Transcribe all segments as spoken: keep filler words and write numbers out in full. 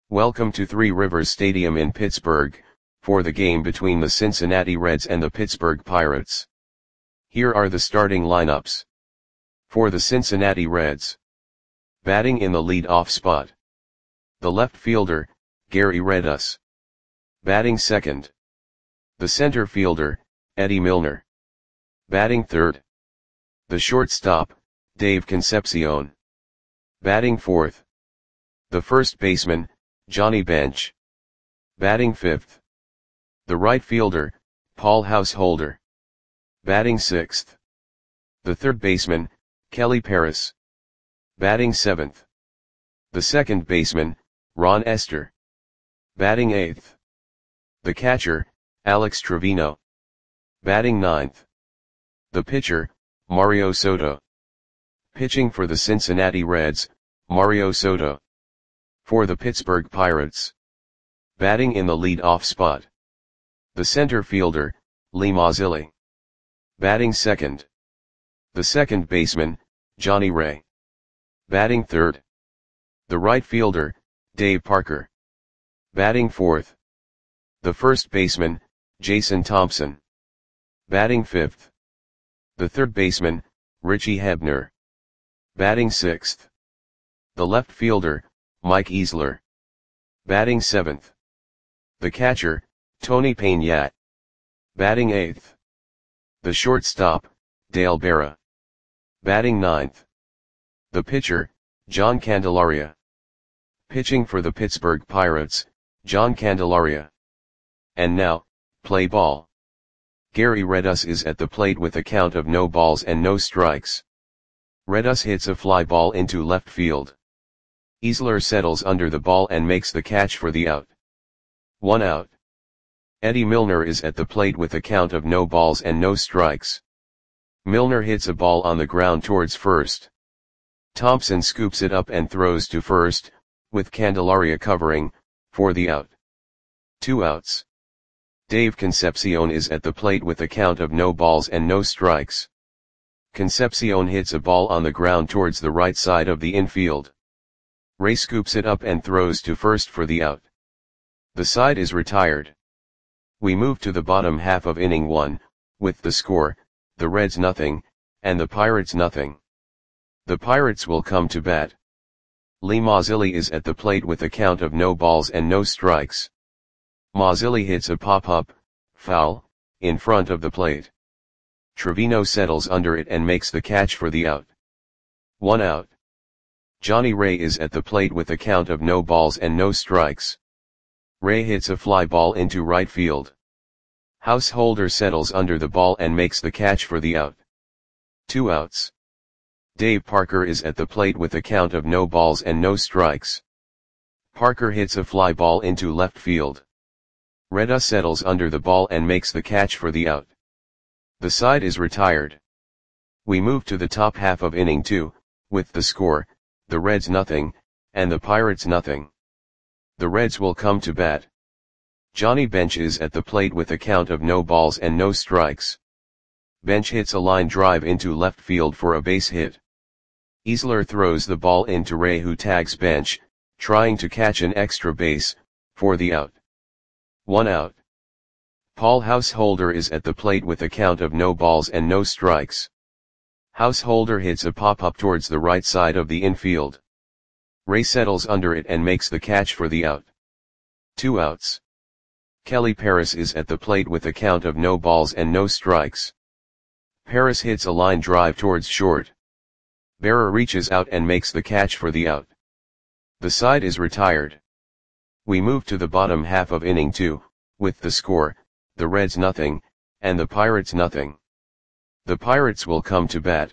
Welcome to Three Rivers Stadium in Pittsburgh, for the game between the Cincinnati Reds and the Pittsburgh Pirates. Here are the starting lineups. For the Cincinnati Reds. Batting in the lead-off spot. The left fielder, Gary Redus. Batting second. The center fielder, Eddie Milner. Batting third. The shortstop, Dave Concepcion. Batting fourth. The first baseman, Johnny Bench. Batting fifth. The right fielder, Paul Householder. Batting sixth. The third baseman, Kelly Paris. Batting seventh. The second baseman, Ron Esther. Batting eighth. The catcher, Alex Trevino. Batting ninth. The pitcher, Mario Soto. Pitching for the Cincinnati Reds, Mario Soto. For the Pittsburgh Pirates. Batting in the lead-off spot. The center fielder, Lee Mazzilli. Batting second. The second baseman, Johnny Ray. Batting third. The right fielder, Dave Parker. Batting fourth. The first baseman, Jason Thompson. Batting fifth. The third baseman, Richie Hebner. Batting sixth. The left fielder, Mike Easler. Batting seventh. The catcher, Tony Payne. Batting eighth. The shortstop, Dale Berra. Batting ninth. The pitcher, John Candelaria. Pitching for the Pittsburgh Pirates, John Candelaria. And now, play ball. Gary Redus is at the plate with a count of no balls and no strikes. Redus hits a fly ball into left field. Easler settles under the ball and makes the catch for the out. One out. Eddie Milner is at the plate with a count of no balls and no strikes. Milner hits a ball on the ground towards first. Thompson scoops it up and throws to first, with Candelaria covering, for the out. Two outs. Dave Concepcion is at the plate with a count of no balls and no strikes. Concepcion hits a ball on the ground towards the right side of the infield. Ray scoops it up and throws to first for the out. The side is retired. We move to the bottom half of inning one, with the score, the Reds nothing, and the Pirates nothing. The Pirates will come to bat. Lee Mazzilli is at the plate with a count of no balls and no strikes. Mazzilli hits a pop-up, foul, in front of the plate. Trevino settles under it and makes the catch for the out. One out. Johnny Ray is at the plate with a count of no balls and no strikes. Ray hits a fly ball into right field. Householder settles under the ball and makes the catch for the out. Two outs. Dave Parker is at the plate with a count of no balls and no strikes. Parker hits a fly ball into left field. Redus settles under the ball and makes the catch for the out. The side is retired. We move to the top half of inning two, with the score, the Reds nothing, and the Pirates nothing. The Reds will come to bat. Johnny Bench is at the plate with a count of no balls and no strikes. Bench hits a line drive into left field for a base hit. Easler throws the ball into Ray, who tags Bench, trying to catch an extra base, for the out. One out. Paul Householder is at the plate with a count of no balls and no strikes. Householder hits a pop-up towards the right side of the infield. Ray settles under it and makes the catch for the out. Two outs. Kelly Paris is at the plate with a count of no balls and no strikes. Paris hits a line drive towards short. Berra reaches out and makes the catch for the out. The side is retired. We move to the bottom half of inning two, with the score, the Reds nothing, and the Pirates nothing. The Pirates will come to bat.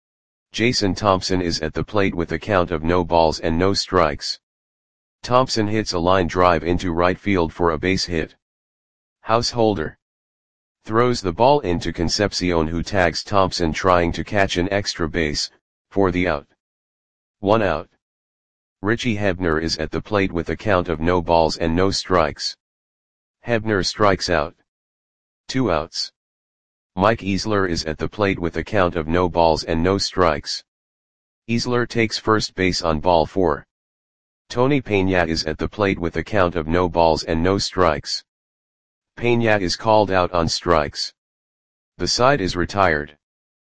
Jason Thompson is at the plate with a count of no balls and no strikes. Thompson hits a line drive into right field for a base hit. Householder throws the ball into Concepcion, who tags Thompson trying to catch an extra base, for the out. One out. Richie Hebner is at the plate with a count of no balls and no strikes. Hebner strikes out. Two outs. Mike Easler is at the plate with a count of no balls and no strikes. Easler takes first base on ball four. Tony Peña is at the plate with a count of no balls and no strikes. Peña is called out on strikes. The side is retired.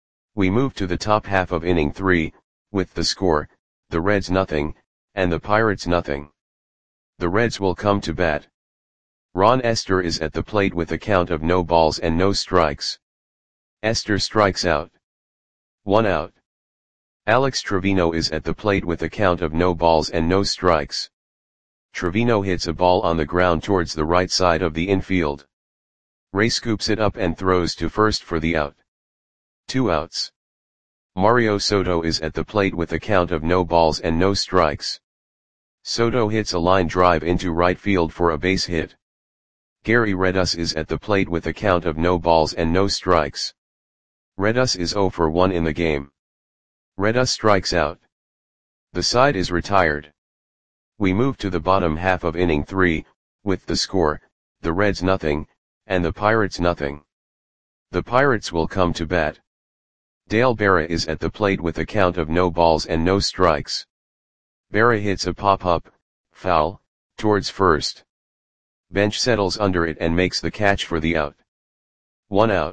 We move to the top half of inning three, with the score, the Reds nothing, and the Pirates nothing. The Reds will come to bat. Ron Esther is at the plate with a count of no balls and no strikes. Esther strikes out. One out. Alex Trevino is at the plate with a count of no balls and no strikes. Trevino hits a ball on the ground towards the right side of the infield. Ray scoops it up and throws to first for the out. Two outs. Mario Soto is at the plate with a count of no balls and no strikes. Soto hits a line drive into right field for a base hit. Gary Redus is at the plate with a count of no balls and no strikes. Redus is zero for one in the game. Redus strikes out. The side is retired. We move to the bottom half of inning three, with the score, the Reds nothing, and the Pirates nothing. The Pirates will come to bat. Dale Berra is at the plate with a count of no balls and no strikes. Berra hits a pop-up, foul, towards first. Bench settles under it and makes the catch for the out. One out.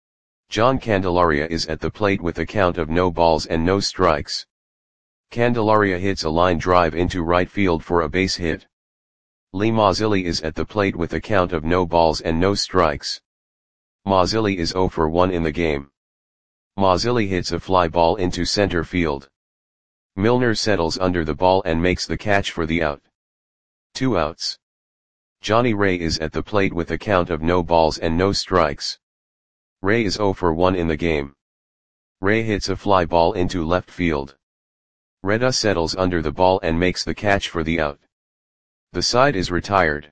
John Candelaria is at the plate with a count of no balls and no strikes. Candelaria hits a line drive into right field for a base hit. Lee Mazzilli is at the plate with a count of no balls and no strikes. Mazzilli is zero for one in the game. Mazzilli hits a fly ball into center field. Milner settles under the ball and makes the catch for the out. Two outs. Johnny Ray is at the plate with a count of no balls and no strikes. Ray is zero for one in the game. Ray hits a fly ball into left field. Redus settles under the ball and makes the catch for the out. The side is retired.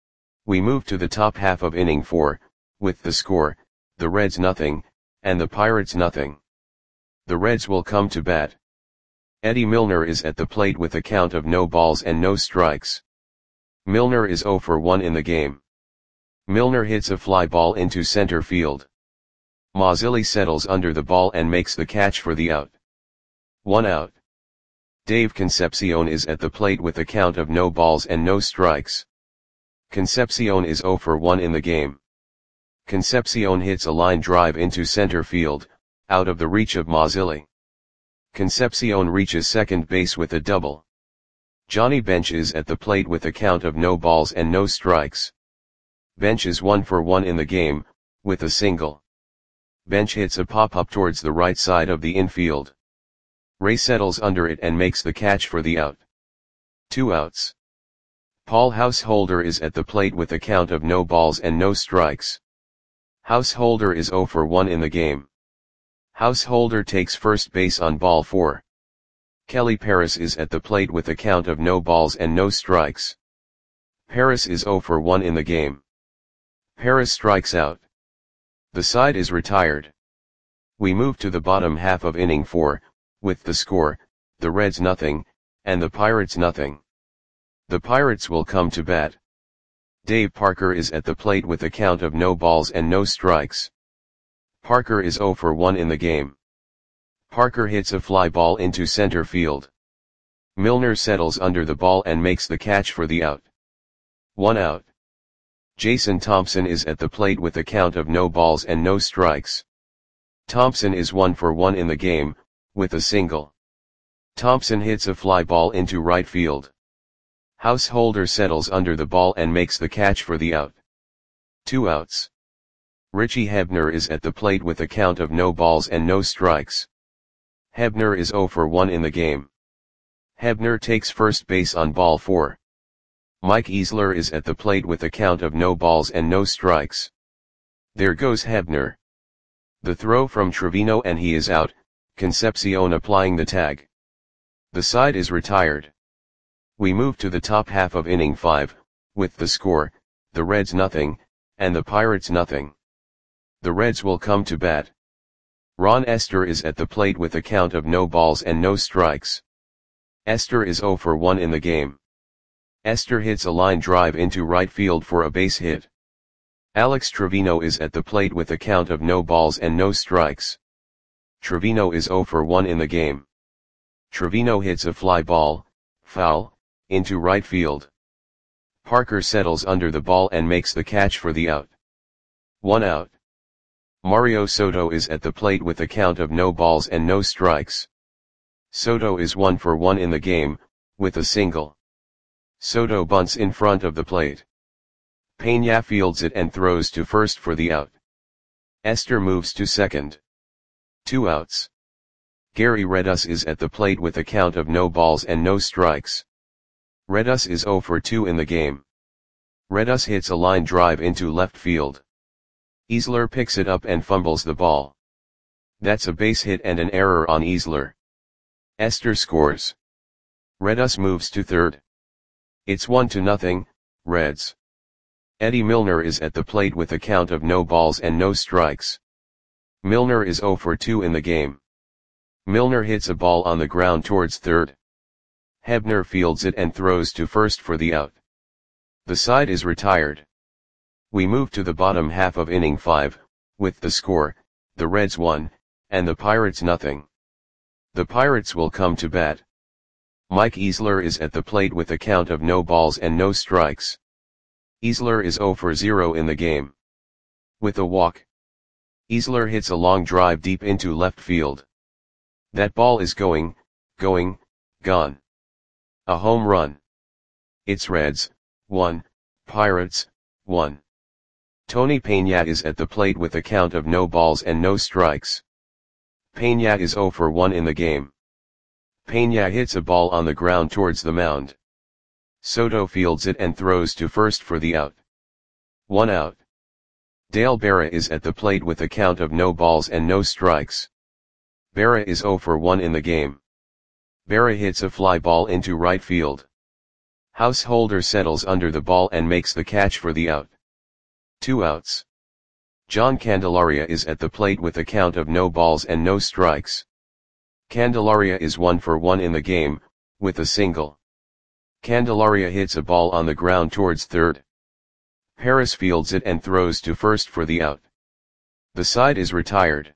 We move to the top half of inning four, with the score, the Reds nothing, and the Pirates nothing. The Reds will come to bat. Eddie Milner is at the plate with a count of no balls and no strikes. Milner is zero for one in the game. Milner hits a fly ball into center field. Mazzilli settles under the ball and makes the catch for the out. One out. Dave Concepcion is at the plate with a count of no balls and no strikes. Concepcion is zero for one in the game. Concepcion hits a line drive into center field, out of the reach of Mazzilli. Concepcion reaches second base with a double. Johnny Bench is at the plate with a count of no balls and no strikes. Bench is one for one in the game, with a single. Bench hits a pop-up towards the right side of the infield. Ray settles under it and makes the catch for the out. Two outs. Paul Householder is at the plate with a count of no balls and no strikes. Householder is zero for one in the game. Householder takes first base on ball four. Kelly Paris is at the plate with a count of no balls and no strikes. Paris is zero for one in the game. Paris strikes out. The side is retired. We move to the bottom half of inning four, with the score, the Reds nothing, and the Pirates nothing. The Pirates will come to bat. Dave Parker is at the plate with a count of no balls and no strikes. Parker is zero for one in the game. Parker hits a fly ball into center field. Milner settles under the ball and makes the catch for the out. One out. Jason Thompson is at the plate with a count of no balls and no strikes. Thompson is one for one in the game, with a single. Thompson hits a fly ball into right field. Householder settles under the ball and makes the catch for the out. Two outs. Richie Hebner is at the plate with a count of no balls and no strikes. Hebner is zero for one in the game. Hebner takes first base on ball four. Mike Easler is at the plate with a count of no balls and no strikes. There goes Hebner. The throw from Trevino and he is out, Concepcion applying the tag. The side is retired. We move to the top half of inning five, with the score, the Reds nothing, and the Pirates nothing. The Reds will come to bat. Ron Esther is at the plate with a count of no balls and no strikes. Esther is zero for one in the game. Esther hits a line drive into right field for a base hit. Alex Trevino is at the plate with a count of no balls and no strikes. Trevino is zero for one in the game. Trevino hits a fly ball, foul, into right field. Parker settles under the ball and makes the catch for the out. One out. Mario Soto is at the plate with a count of no balls and no strikes. Soto is one for one in the game, with a single. Soto bunts in front of the plate. Peña fields it and throws to first for the out. Esther moves to second. Two outs. Gary Redus is at the plate with a count of no balls and no strikes. Redus is zero for two in the game. Redus hits a line drive into left field. Easler picks it up and fumbles the ball. That's a base hit and an error on Easler. Esther scores. Redus moves to third. It's one to nothing, Reds. Eddie Milner is at the plate with a count of no balls and no strikes. Milner is zero for two in the game. Milner hits a ball on the ground towards third. Hebner fields it and throws to first for the out. The side is retired. We move to the bottom half of inning five, with the score, the Reds one, and the Pirates nothing. The Pirates will come to bat. Mike Easler is at the plate with a count of no balls and no strikes. Easler is zero for zero in the game. With a walk. Easler hits a long drive deep into left field. That ball is going, going, gone. A home run. It's Reds, one, Pirates, one. Tony Peña is at the plate with a count of no balls and no strikes. Peña is zero for one in the game. Peña hits a ball on the ground towards the mound. Soto fields it and throws to first for the out. One out. Dale Berra is at the plate with a count of no balls and no strikes. Berra is zero for one in the game. Berra hits a fly ball into right field. Householder settles under the ball and makes the catch for the out. Two outs. John Candelaria is at the plate with a count of no balls and no strikes. Candelaria is one for one in the game, with a single. Candelaria hits a ball on the ground towards third. Paris fields it and throws to first for the out. The side is retired.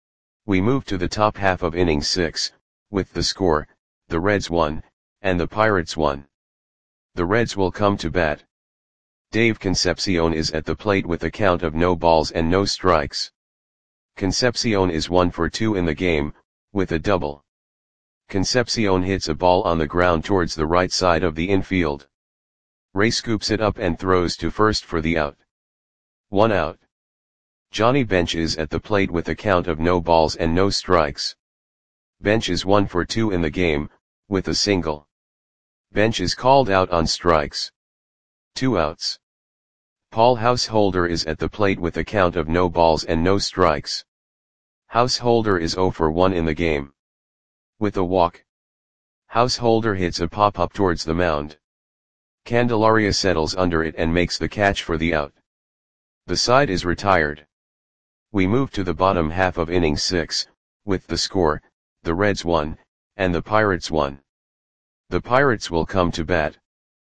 We move to the top half of inning six, with the score, the Reds one, and the Pirates one. The Reds will come to bat. Dave Concepcion is at the plate with a count of no balls and no strikes. Concepcion is one for two in the game, with a double. Concepcion hits a ball on the ground towards the right side of the infield. Ray scoops it up and throws to first for the out. One out. Johnny Bench is at the plate with a count of no balls and no strikes. Bench is one for two in the game, with a single. Bench is called out on strikes. Two outs. Paul Householder is at the plate with a count of no balls and no strikes. Householder is zero for one in the game. With a walk. Householder hits a pop-up towards the mound. Candelaria settles under it and makes the catch for the out. The side is retired. We move to the bottom half of inning six, with the score, the Reds one, and the Pirates one. The Pirates will come to bat.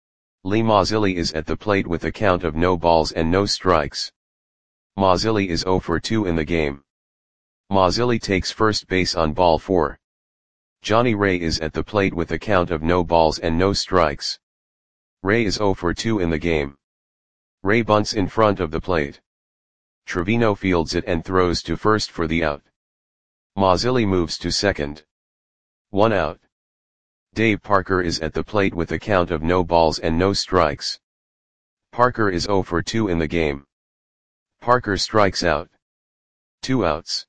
Lee Mazzilli is at the plate with a count of no balls and no strikes. Mazzilli is zero for two in the game. Mazzilli takes first base on ball four. Johnny Ray is at the plate with a count of no balls and no strikes. Ray is zero for two in the game. Ray bunts in front of the plate. Trevino fields it and throws to first for the out. Mazzilli moves to second. One out. Dave Parker is at the plate with a count of no balls and no strikes. Parker is zero for two in the game. Parker strikes out. Two outs.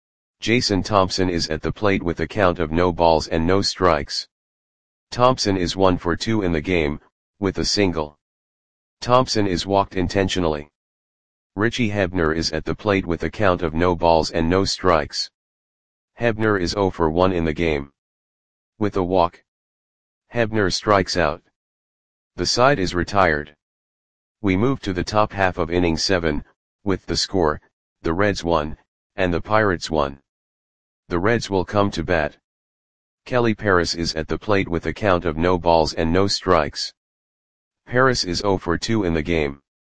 Jason Thompson is at the plate with a count of no balls and no strikes. Thompson is one for two in the game, with a single. Thompson is walked intentionally. Richie Hebner is at the plate with a count of no balls and no strikes. Hebner is zero for one in the game. With a walk. Hebner strikes out. The side is retired. We move to the top half of inning seven, with the score, the Reds one, and the Pirates one. The Reds will come to bat. Kelly Paris is at the plate with a count of no balls and no strikes. Paris is zero for two in the game.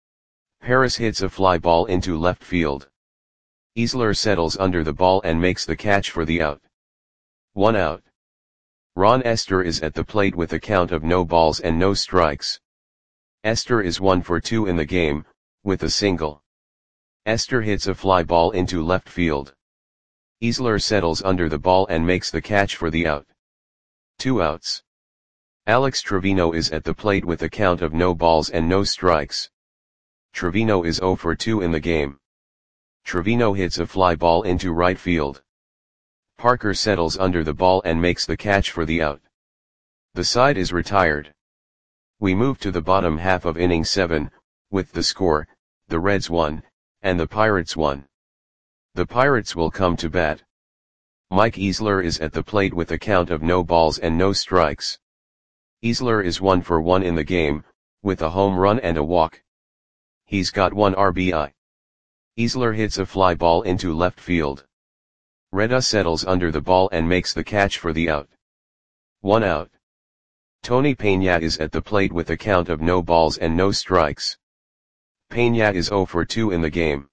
Paris hits a fly ball into left field. Easler settles under the ball and makes the catch for the out. One out. Ron Esther is at the plate with a count of no balls and no strikes. Esther is one for two in the game, with a single. Esther hits a fly ball into left field. Easler settles under the ball and makes the catch for the out. Two outs. Alex Trevino is at the plate with a count of no balls and no strikes. Trevino is zero for two in the game. Trevino hits a fly ball into right field. Parker settles under the ball and makes the catch for the out. The side is retired. We move to the bottom half of inning seven, with the score, the Reds won, and the Pirates won. The Pirates will come to bat. Mike Easler is at the plate with a count of no balls and no strikes. Easler is one for one in the game, with a home run and a walk. He's got one R B I. Easler hits a fly ball into left field. Reda settles under the ball and makes the catch for the out. One out. Tony Peña is at the plate with a count of no balls and no strikes. Peña is zero for two in the game.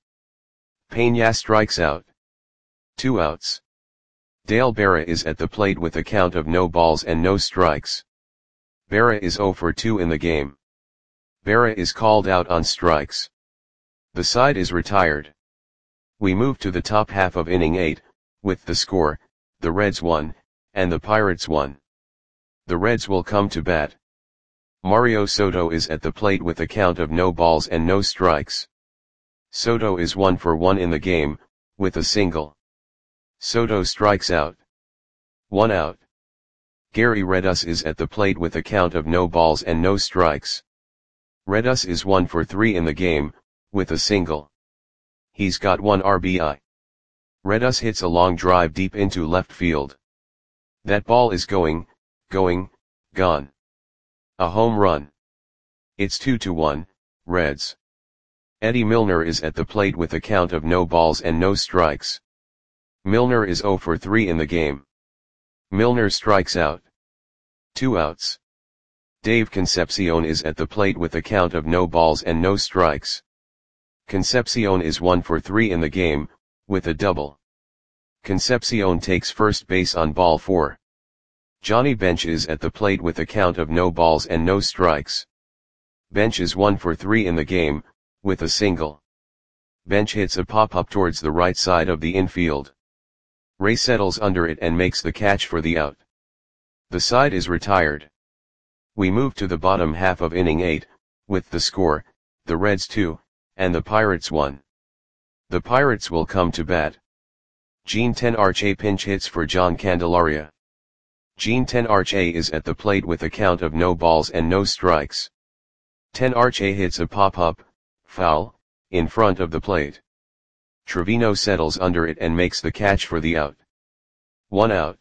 Peña strikes out. Two outs. Dale Berra is at the plate with a count of no balls and no strikes. Berra is zero for two in the game. Berra is called out on strikes. The side is retired. We move to the top half of inning eight, with the score, the Reds won, and the Pirates won. The Reds will come to bat. Mario Soto is at the plate with a count of no balls and no strikes. Soto is one for one in the game, with a single. Soto strikes out. One out. Gary Redus is at the plate with a count of no balls and no strikes. Redus is one for three in the game, with a single. He's got one R B I. Redus hits a long drive deep into left field. That ball is going, going, gone. A home run. It's two to one, Reds. Eddie Milner is at the plate with a count of no balls and no strikes. Milner is zero for three in the game. Milner strikes out. Two outs. Dave Concepcion is at the plate with a count of no balls and no strikes. Concepcion is one for three in the game, with a double. Concepcion takes first base on ball four. Johnny Bench is at the plate with a count of no balls and no strikes. Bench is one for three in the game, with a single. Bench hits a pop-up towards the right side of the infield. Ray settles under it and makes the catch for the out. The side is retired. We move to the bottom half of inning eight, with the score, the Reds two, and the Pirates one. The Pirates will come to bat. Gene Tenarche pinch hits for John Candelaria. Gene Tenarche is at the plate with a count of no balls and no strikes. Tenarche hits a pop-up, foul, in front of the plate. Trevino settles under it and makes the catch for the out. One out.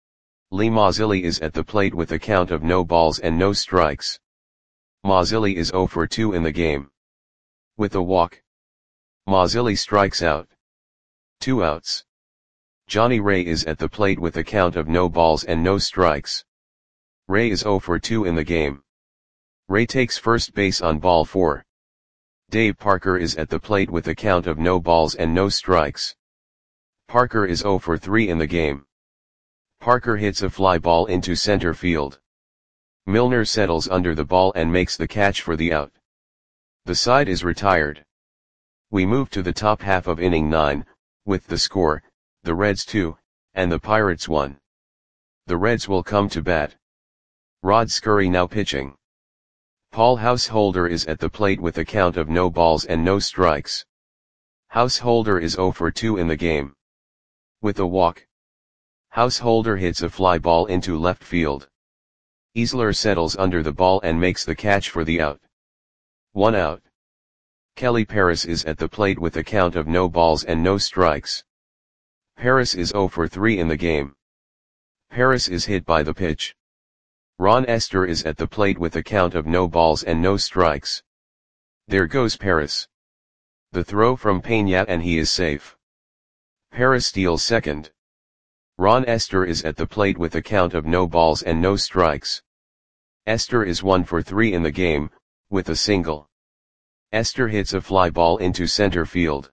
Lee Mazzilli is at the plate with a count of no balls and no strikes. Mazzilli is zero for two in the game. With a walk. Mazzilli strikes out. Two outs. Johnny Ray is at the plate with a count of no balls and no strikes. Ray is zero for two in the game. Ray takes first base on ball four. Dave Parker is at the plate with a count of no balls and no strikes. Parker is zero for three in the game. Parker hits a fly ball into center field. Milner settles under the ball and makes the catch for the out. The side is retired. We move to the top half of inning nine, with the score, the Reds two, and the Pirates one. The Reds will come to bat. Rod Scurry now pitching. Paul Householder is at the plate with a count of no balls and no strikes. Householder is zero for two in the game. With a walk. Householder hits a fly ball into left field. Easler settles under the ball and makes the catch for the out. One out. Kelly Paris is at the plate with a count of no balls and no strikes. Paris is zero for three in the game. Paris is hit by the pitch. Ron Esther is at the plate with a count of no balls and no strikes. There goes Paris. The throw from Peña and he is safe. Paris steals second. Ron Esther is at the plate with a count of no balls and no strikes. Esther is one for three in the game, with a single. Esther hits a fly ball into center field.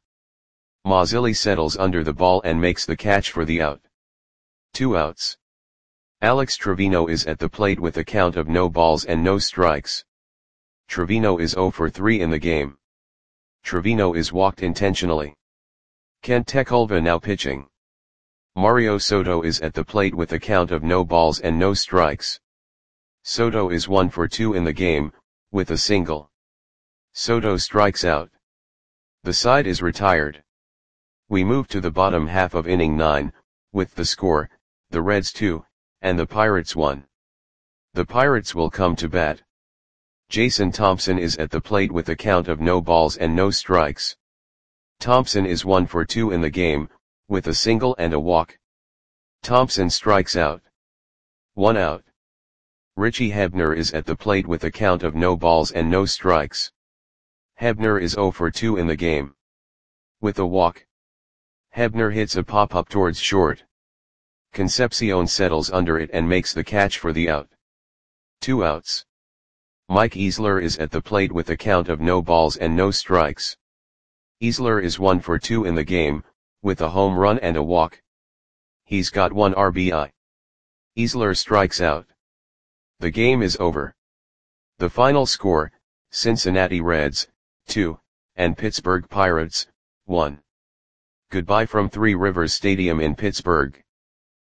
Mazzilli settles under the ball and makes the catch for the out. Two outs. Alex Trevino is at the plate with a count of no balls and no strikes. Trevino is zero for three in the game. Trevino is walked intentionally. Kent Tekulve now pitching. Mario Soto is at the plate with a count of no balls and no strikes. Soto is one for two in the game, with a single. Soto strikes out. The side is retired. We move to the bottom half of inning nine, with the score, the Reds two, and the Pirates one. The Pirates will come to bat. Jason Thompson is at the plate with a count of no balls and no strikes. Thompson is one for two in the game, with a single and a walk. Thompson strikes out. One out. Richie Hebner is at the plate with a count of no balls and no strikes. Hebner is zero for two in the game. With a walk. Hebner hits a pop-up towards short. Concepcion settles under it and makes the catch for the out. Two outs. Mike Easler is at the plate with a count of no balls and no strikes. Easler is one for two in the game, with a home run and a walk. He's got one R B I. Easler strikes out. The game is over. The final score, Cincinnati Reds, two, and Pittsburgh Pirates, one. Goodbye from Three Rivers Stadium in Pittsburgh.